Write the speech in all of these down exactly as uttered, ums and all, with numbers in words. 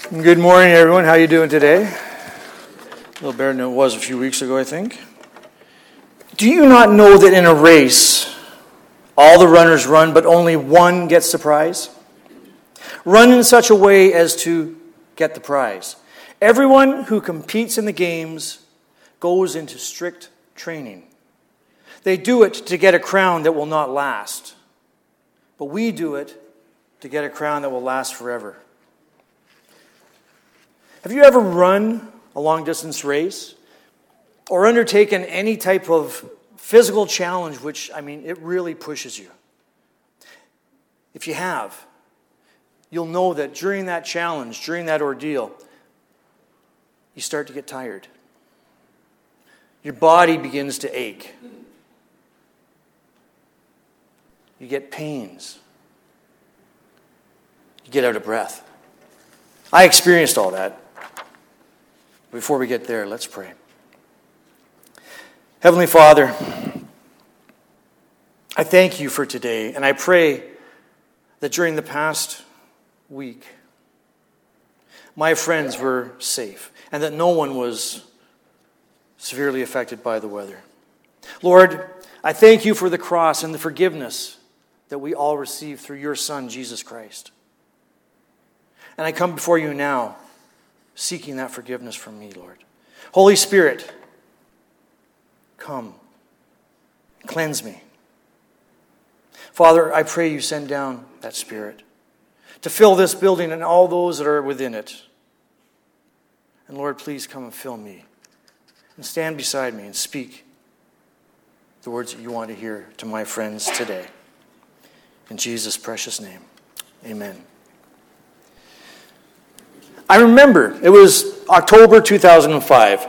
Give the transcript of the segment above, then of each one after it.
Good morning, everyone. How are you doing today? A little better than it was a few weeks ago, I think. Do you not know that in a race, all the runners run, but only one gets the prize? Run in such a way as to get the prize. Everyone who competes in the games goes into strict training. They do it to get a crown that will not last. But we do it to get a crown that will last forever. Have you ever run a long-distance race or undertaken any type of physical challenge which, I mean, it really pushes you? If you have, you'll know that during that challenge, during that ordeal, you start to get tired. Your body begins to ache. You get pains. You get out of breath. I experienced all that. Before we get there, let's pray. Heavenly Father, I thank you for today, and I pray that during the past week, my friends were safe, and that no one was severely affected by the weather. Lord, I thank you for the cross and the forgiveness that we all receive through your Son, Jesus Christ. And I come before you now, seeking that forgiveness from me, Lord. Holy Spirit, come, cleanse me. Father, I pray you send down that Spirit to fill this building and all those that are within it. And Lord, please come and fill me and stand beside me and speak the words that you want to hear to my friends today. In Jesus' precious name, amen. I remember, it was October two thousand five.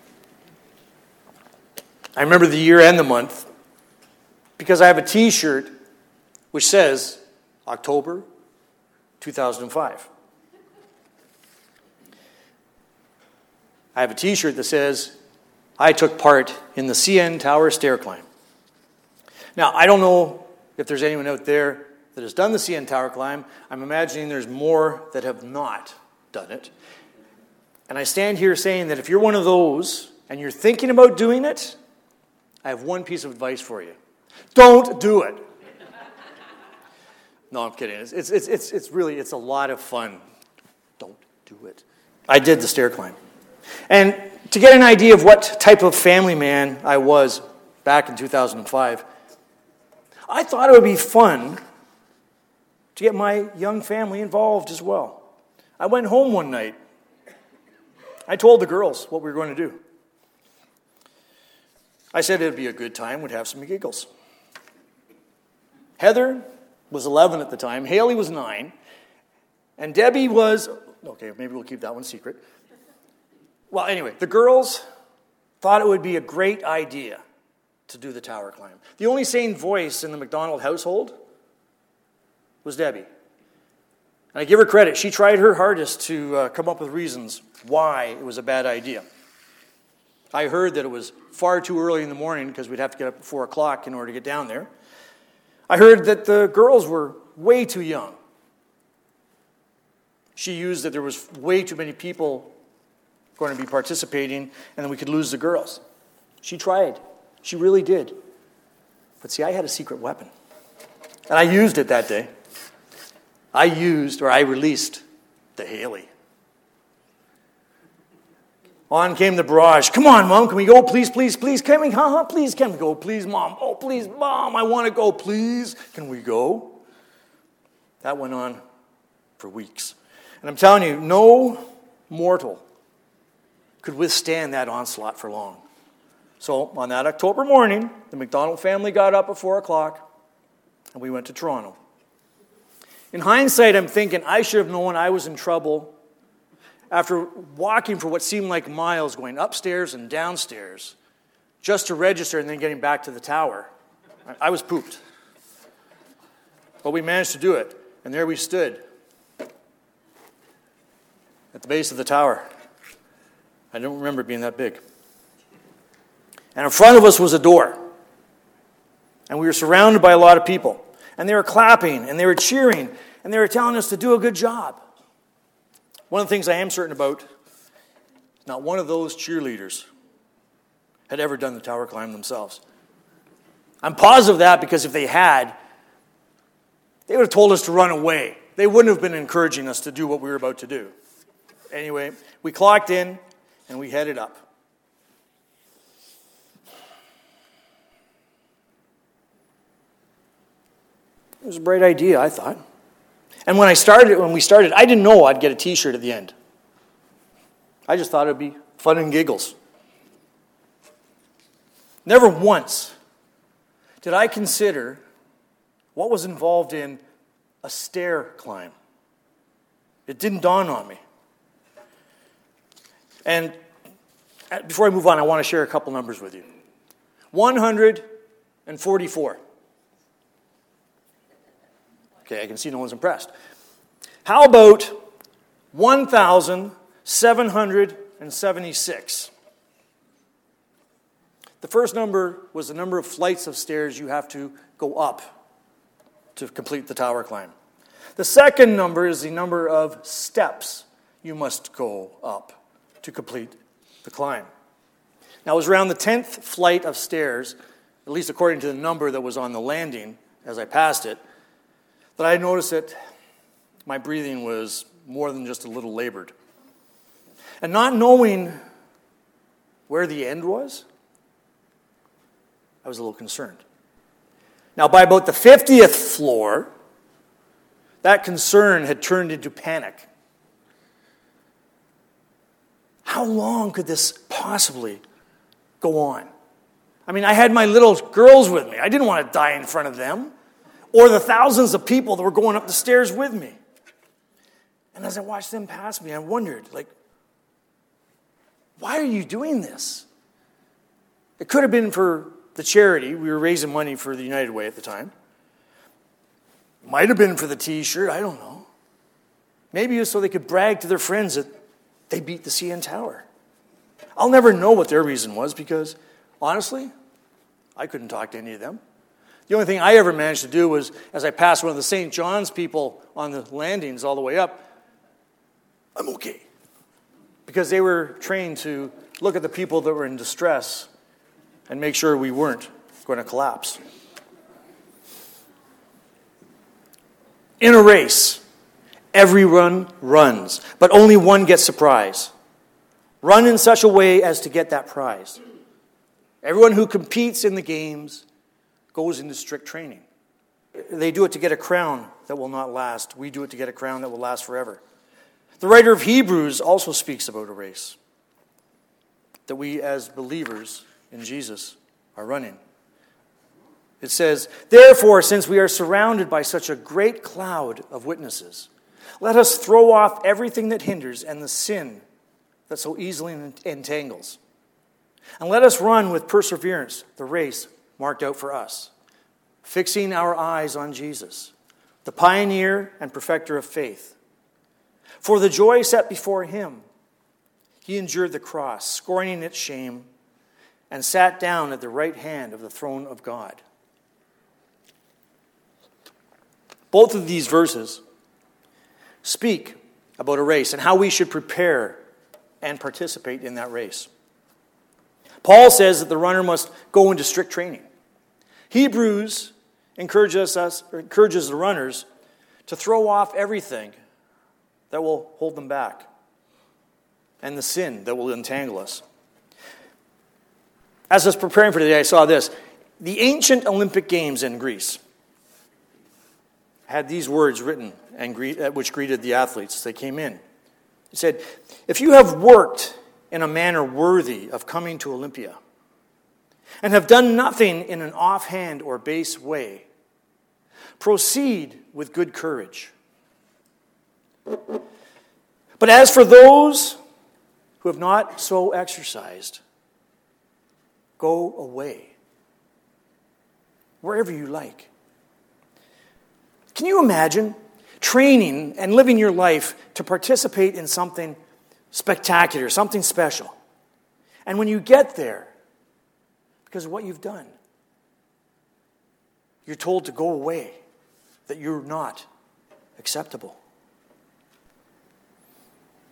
I remember the year and the month because I have a T-shirt which says October two thousand five. I have a T-shirt that says I took part in the C N Tower stair climb. Now, I don't know if there's anyone out there that has done the C N Tower climb. I'm imagining there's more that have not done it. And I stand here saying that if you're one of those and you're thinking about doing it, I have one piece of advice for you. Don't do it. No, I'm kidding. It's, it's, it's, it's really, it's a lot of fun. Don't do it. I did the stair climb. And to get an idea of what type of family man I was back in two thousand five, I thought it would be fun to get my young family involved as well. I went home one night. I told the girls what we were going to do. I said it would be a good time. We'd have some giggles. Heather was eleven at the time. Haley was nine. And Debbie was, okay, maybe we'll keep that one secret. Well, anyway, the girls thought it would be a great idea to do the tower climb. The only sane voice in the McDonald household was Debbie. And I give her credit. She tried her hardest to uh, come up with reasons why it was a bad idea. I heard that it was far too early in the morning because we'd have to get up at four o'clock in order to get down there. I heard that the girls were way too young. She used that there was way too many people going to be participating and then we could lose the girls. She tried. She really did. But see, I had a secret weapon. And I used it that day. I used, or I released, the Haley. On came the barrage. Come on, Mom, can we go? Please, please, please. Can we? Huh? Please, can we go? Please, Mom. Oh, please, Mom, I want to go. Please, can we go? That went on for weeks. And I'm telling you, no mortal could withstand that onslaught for long. So on that October morning, the McDonald family got up at four o'clock, and we went to Toronto. In hindsight, I'm thinking I should have known I was in trouble after walking for what seemed like miles, going upstairs and downstairs, just to register and then getting back to the tower. I was pooped. But we managed to do it, and there we stood at the base of the tower. I don't remember it being that big. And in front of us was a door. And we were surrounded by a lot of people. And they were clapping, and they were cheering, and they were telling us to do a good job. One of the things I am certain about, not one of those cheerleaders had ever done the tower climb themselves. I'm positive of that because if they had, they would have told us to run away. They wouldn't have been encouraging us to do what we were about to do. Anyway, we clocked in and we headed up. It was a bright idea, I thought. And when I started, when we started, I didn't know I'd get a T-shirt at the end. I just thought it'd be fun and giggles. Never once did I consider what was involved in a stair climb. It didn't dawn on me. And before I move on, I want to share a couple numbers with you. one hundred forty-four. Okay, I can see no one's impressed. How about one thousand seven hundred seventy-six? The first number was the number of flights of stairs you have to go up to complete the tower climb. The second number is the number of steps you must go up to complete the climb. Now, it was around the tenth flight of stairs, at least according to the number that was on the landing as I passed it, that I noticed that my breathing was more than just a little labored. And not knowing where the end was, I was a little concerned. Now, by about the fiftieth floor, that concern had turned into panic. How long could this possibly go on? I mean, I had my little girls with me. I didn't want to die in front of them, or the thousands of people that were going up the stairs with me. And as I watched them pass me, I wondered, like, why are you doing this? It could have been for the charity. We were raising money for the United Way at the time. Might have been for the T-shirt. I don't know. Maybe it was so they could brag to their friends that they beat the C N Tower. I'll never know what their reason was because, honestly, I couldn't talk to any of them. The only thing I ever managed to do was, as I passed one of the Saint John's people on the landings all the way up, I'm okay. Because they were trained to look at the people that were in distress and make sure we weren't going to collapse. In a race, everyone runs, but only one gets a prize. Run in such a way as to get that prize. Everyone who competes in the games goes into strict training. They do it to get a crown that will not last. We do it to get a crown that will last forever. The writer of Hebrews also speaks about a race that we as believers in Jesus are running. It says, "Therefore, since we are surrounded by such a great cloud of witnesses, let us throw off everything that hinders and the sin that so easily entangles. And let us run with perseverance the race marked out for us, fixing our eyes on Jesus, the pioneer and perfecter of faith. For the joy set before him, he endured the cross, scorning its shame, and sat down at the right hand of the throne of God." Both of these verses speak about a race and how we should prepare and participate in that race. Paul says that the runner must go into strict training. Hebrews encourages us, or encourages the runners to throw off everything that will hold them back and the sin that will entangle us. As I was preparing for today, I saw this. The ancient Olympic Games in Greece had these words written, and greet, which greeted the athletes as they came in. It said, "If you have worked in a manner worthy of coming to Olympia, and have done nothing in an offhand or base way, proceed with good courage. But as for those who have not so exercised, go away, wherever you like." Can you imagine training and living your life to participate in something spectacular, something special? And when you get there, because of what you've done, you're told to go away, that you're not acceptable.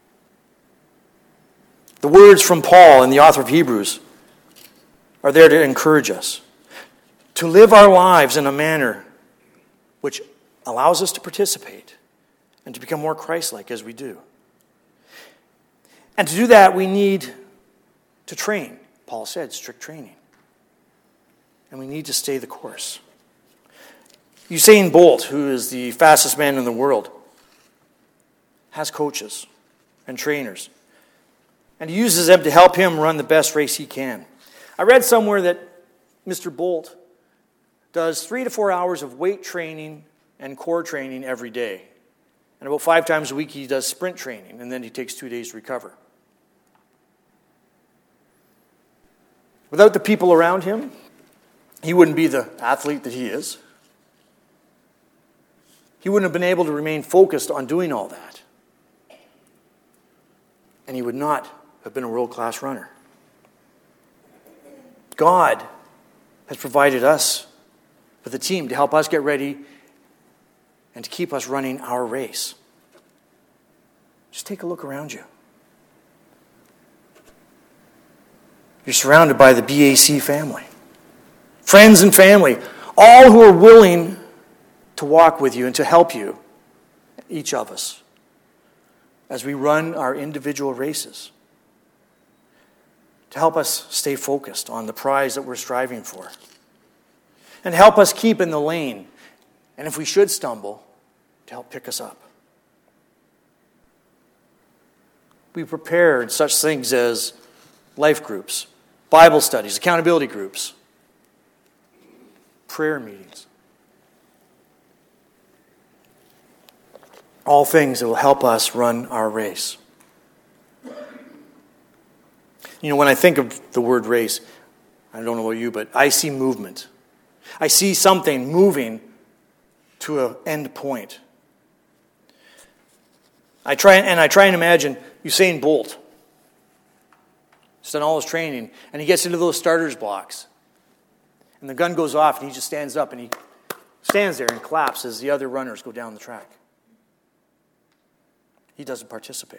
The words from Paul and the author of Hebrews are there to encourage us to live our lives in a manner which allows us to participate and to become more Christ-like as we do. And to do that, we need to train. Paul said, strict training. And we need to stay the course. Usain Bolt, who is the fastest man in the world, has coaches and trainers. And he uses them to help him run the best race he can. I read somewhere that Mister Bolt does three to four hours of weight training and core training every day. And about five times a week he does sprint training, and then he takes two days to recover. Without the people around him, he wouldn't be the athlete that he is. He wouldn't have been able to remain focused on doing all that. And he would not have been a world-class runner. God has provided us with a team to help us get ready and to keep us running our race. Just take a look around you. You're surrounded by the B A C family. Friends and family, all who are willing to walk with you and to help you, each of us, as we run our individual races, to help us stay focused on the prize that we're striving for, and help us keep in the lane, and if we should stumble, to help pick us up. We prepare in such things as life groups, Bible studies, accountability groups, prayer meetings. All things that will help us run our race. You know, when I think of the word race, I don't know about you, but I see movement. I see something moving to an end point. I try and I try and imagine Usain Bolt. He's done all his training, and he gets into those starters blocks. And the gun goes off, and he just stands up, and he stands there and claps as the other runners go down the track. He doesn't participate.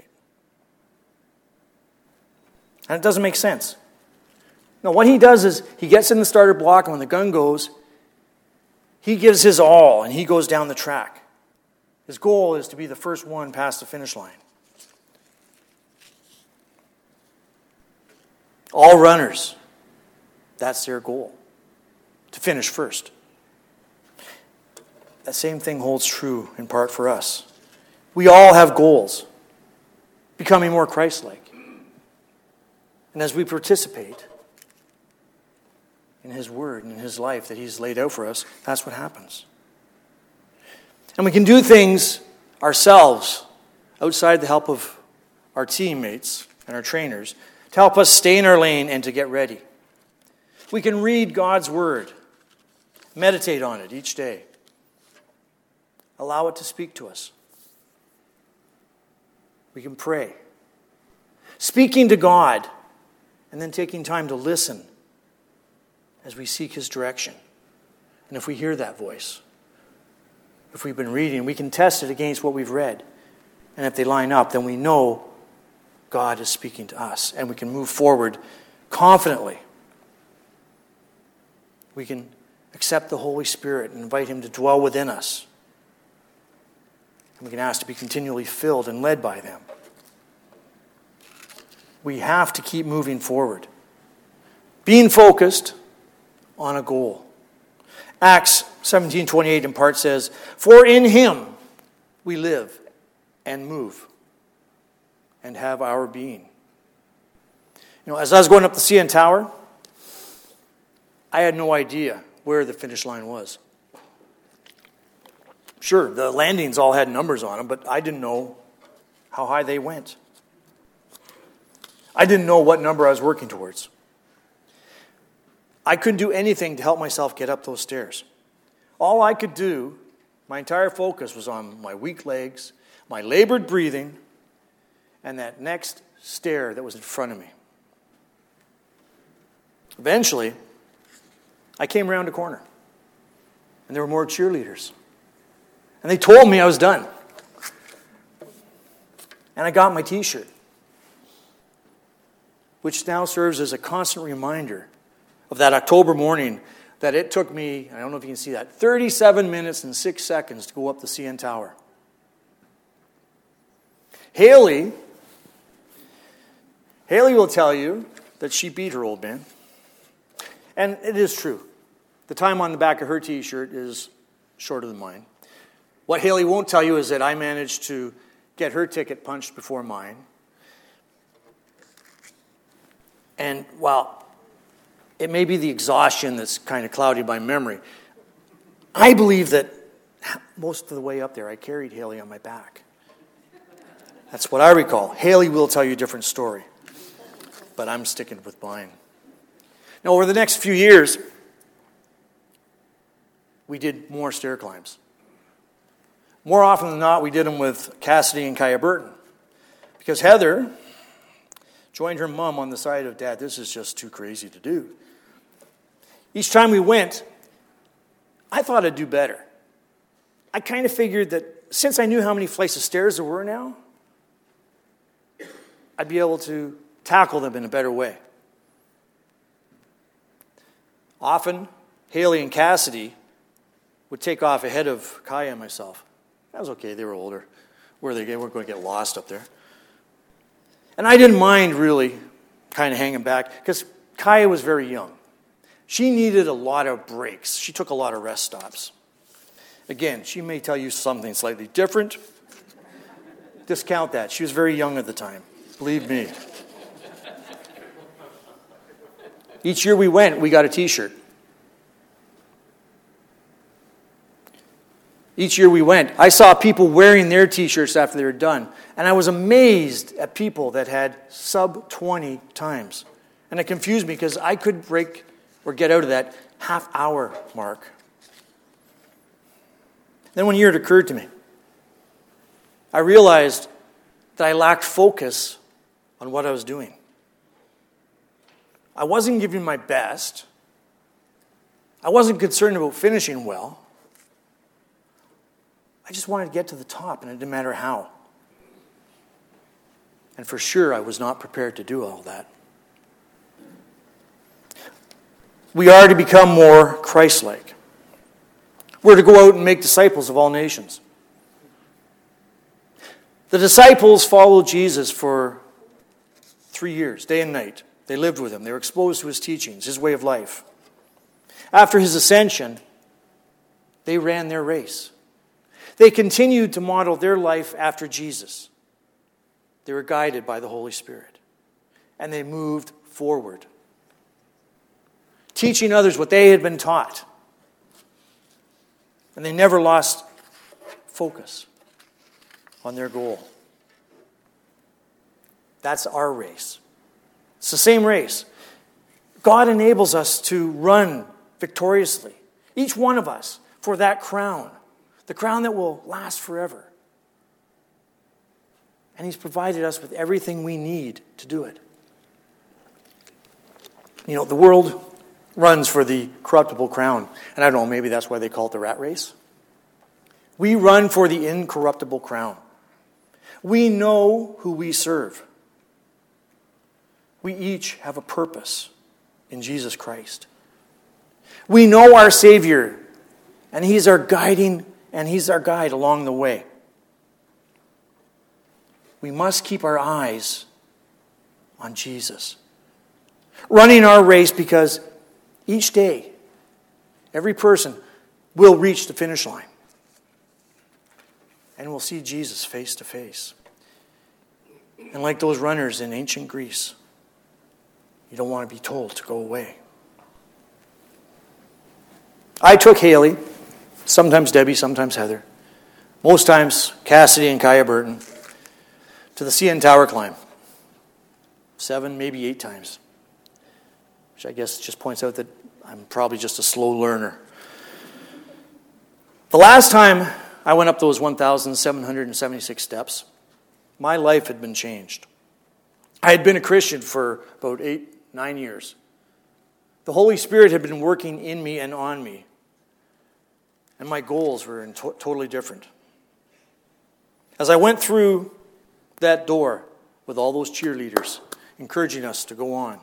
And it doesn't make sense. No, what he does is he gets in the starter block, and when the gun goes, he gives his all, and he goes down the track. His goal is to be the first one past the finish line. All runners, that's their goal, to finish first. That same thing holds true in part for us. We all have goals, becoming more Christ-like. And as we participate in His Word and in His life that He's laid out for us, that's what happens. And we can do things ourselves outside the help of our teammates and our trainers to help us stay in our lane and to get ready. We can read God's Word, meditate on it each day, allow it to speak to us. We can pray, speaking to God, and then taking time to listen as we seek His direction. And if we hear that voice, if we've been reading, we can test it against what we've read. And if they line up, then we know God is speaking to us, and we can move forward confidently. We can accept the Holy Spirit and invite Him to dwell within us. And we can ask to be continually filled and led by them. We have to keep moving forward, being focused on a goal. Acts seventeen twenty-eight in part says, "For in Him we live and move and have our being." You know, as I was going up the C N Tower, I had no idea where the finish line was. Sure, the landings all had numbers on them, but I didn't know how high they went. I didn't know what number I was working towards. I couldn't do anything to help myself get up those stairs. All I could do, my entire focus was on my weak legs, my labored breathing, and that next stair that was in front of me. Eventually, I came around a corner, and there were more cheerleaders. And they told me I was done. And I got my t-shirt. which now serves as a constant reminder of that October morning that it took me, I don't know if you can see that, thirty-seven minutes and six seconds to go up the C N Tower. Haley, Haley will tell you that she beat her old man. And it is true. The time on the back of her t-shirt is shorter than mine. What Haley won't tell you is that I managed to get her ticket punched before mine. And while it may be the exhaustion that's kind of clouded by memory, I believe that most of the way up there I carried Haley on my back. That's what I recall. Haley will tell you a different story, but I'm sticking with mine. Now, over the next few years, we did more stair climbs. More often than not, we did them with Cassidy and Kaya Burton, because Heather joined her mom on the side of, Dad, this is just too crazy to do. Each time we went, I thought I'd do better. I kind of figured that since I knew how many flights of stairs there were now, I'd be able to tackle them in a better way. Often, Haley and Cassidy would take off ahead of Kaya and myself. That was okay, they were older. Where they weren't going to get lost up there. And I didn't mind really kind of hanging back, because Kaya was very young. She needed a lot of breaks. She took a lot of rest stops. Again, she may tell you something slightly different. Discount that. She was very young at the time. Believe me. Each year we went, we got a t-shirt. Each year we went, I saw people wearing their t-shirts after they were done. And I was amazed at people that had sub twenty times. And it confused me because I could break or get out of that half hour mark. Then one year it occurred to me. I realized that I lacked focus on what I was doing. I wasn't giving my best. I wasn't concerned about finishing well. I just wanted to get to the top, and it didn't matter how. And for sure, I was not prepared to do all that. We are to become more Christ-like. We're to go out and make disciples of all nations. The disciples followed Jesus for three years, day and night. They lived with him. They were exposed to his teachings, his way of life. After his ascension, they ran their race. They continued to model their life after Jesus. They were guided by the Holy Spirit. And they moved forward, teaching others what they had been taught. And they never lost focus on their goal. That's our race. It's the same race. God enables us to run victoriously, each one of us, for that crown, the crown that will last forever. And he's provided us with everything we need to do it. You know, the world runs for the corruptible crown. And I don't know, maybe that's why they call it the rat race. We run for the incorruptible crown. We know who we serve. We each have a purpose in Jesus Christ. We know our Savior, and he's our guiding, and he's our guide along the way. We must keep our eyes on Jesus, running our race, because each day, every person will reach the finish line, and we'll see Jesus face to face. And like those runners in ancient Greece, you don't want to be told to go away. I took Haley, sometimes Debbie, sometimes Heather, most times Cassidy and Kaya Burton, to the C N Tower climb. Seven, maybe eight times. Which I guess just points out that I'm probably just a slow learner. The last time I went up those one thousand seven hundred seventy-six steps, my life had been changed. I had been a Christian for about eight, nine years. The Holy Spirit had been working in me and on me. And my goals were to- totally different. As I went through that door with all those cheerleaders encouraging us to go on.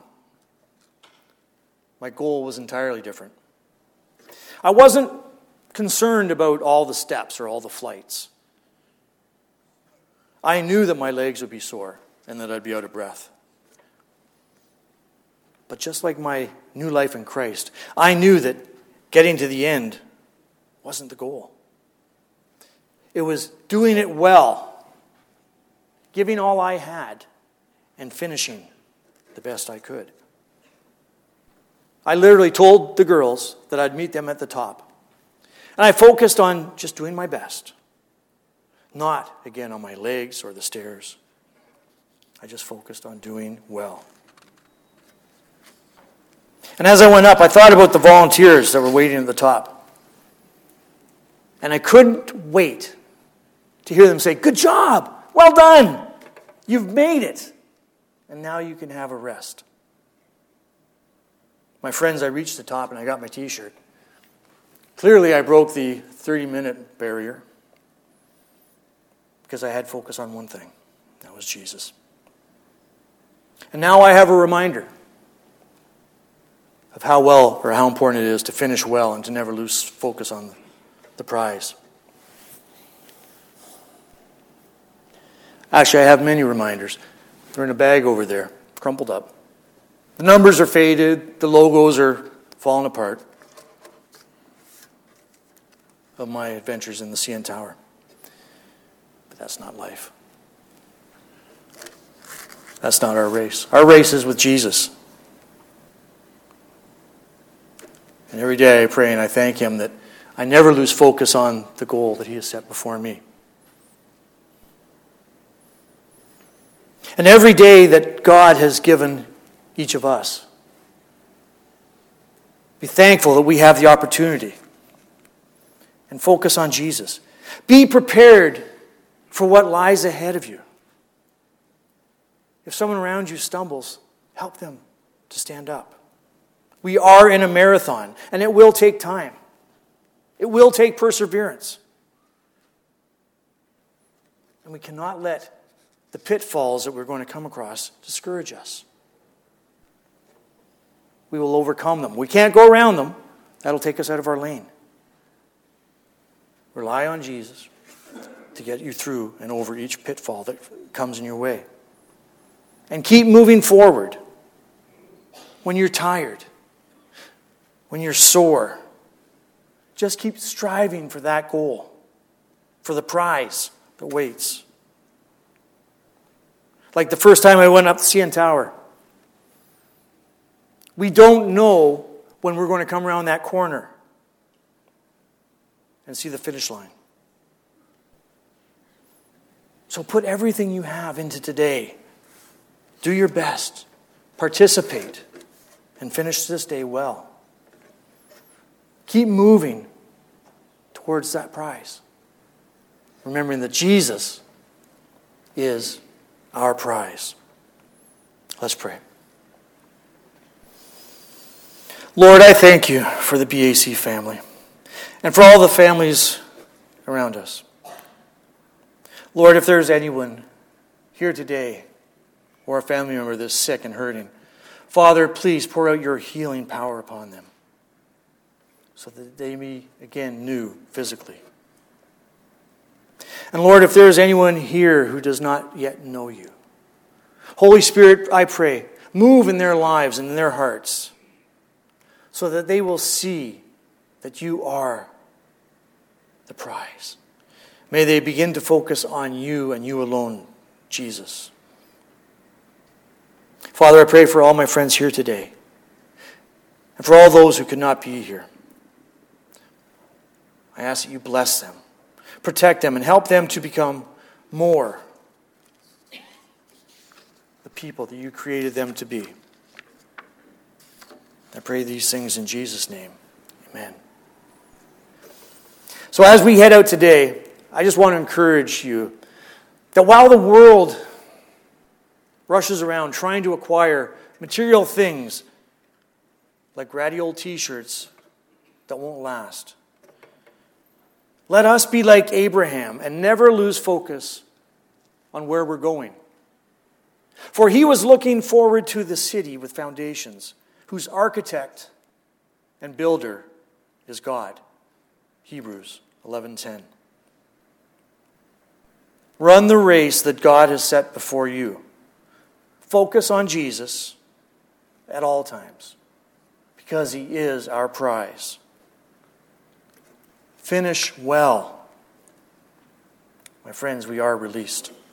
My goal was entirely different. I wasn't concerned about all the steps or all the flights. I knew that my legs would be sore and that I'd be out of breath. But just like my new life in Christ, I knew that getting to the end wasn't the goal. It was doing it well, giving all I had, and finishing the best I could. I literally told the girls that I'd meet them at the top. And I focused on just doing my best. Not, again, on my legs or the stairs. I just focused on doing well. And as I went up, I thought about the volunteers that were waiting at the top. And I couldn't wait to hear them say, "Good job! Well done! You've made it! And now you can have a rest." My friends, I reached the top and I got my t-shirt. Clearly, I broke the thirty-minute barrier because I had focus on one thing. That was Jesus. And now I have a reminder of how well or how important it is to finish well and to never lose focus on the prize. Actually, I have many reminders. They're in a bag over there, crumpled up. The numbers are faded. The logos are falling apart of my adventures in the C N Tower. But that's not life. That's not our race. Our race is with Jesus. And every day I pray and I thank Him that I never lose focus on the goal that He has set before me. And every day that God has given each of us, be thankful that we have the opportunity and focus on Jesus. Be prepared for what lies ahead of you. If someone around you stumbles, help them to stand up. We are in a marathon, and it will take time. It will take perseverance. And we cannot let the pitfalls that we're going to come across discourage us. We will overcome them. We can't go around them. That'll take us out of our lane. Rely on Jesus to get you through and over each pitfall that comes in your way. And keep moving forward. When you're tired, when you're sore, just keep striving for that goal, for the prize that waits. Like the first time I went up the C N Tower. We don't know when we're going to come around that corner and see the finish line. So put everything you have into today. Do your best. Participate. And finish this day well. Keep moving towards that prize. Remembering that Jesus is our prize. Let's pray. Lord, I thank you for the B A C family and for all the families around us. Lord, if there's anyone here today or a family member that's sick and hurting, Father, please pour out your healing power upon them so that they be, again, new physically. And Lord, if there is anyone here who does not yet know you, Holy Spirit, I pray, move in their lives and in their hearts so that they will see that you are the prize. May they begin to focus on you and you alone, Jesus. Father, I pray for all my friends here today and for all those who could not be here. I ask that you bless them, protect them, and help them to become more the people that you created them to be. I pray these things in Jesus' name. Amen. So as we head out today, I just want to encourage you that while the world rushes around trying to acquire material things like ratty old t-shirts that won't last, let us be like Abraham and never lose focus on where we're going. For he was looking forward to the city with foundations, whose architect and builder is God. Hebrews eleven ten. Run the race that God has set before you. Focus on Jesus at all times, because he is our prize. Finish well. My friends, we are released.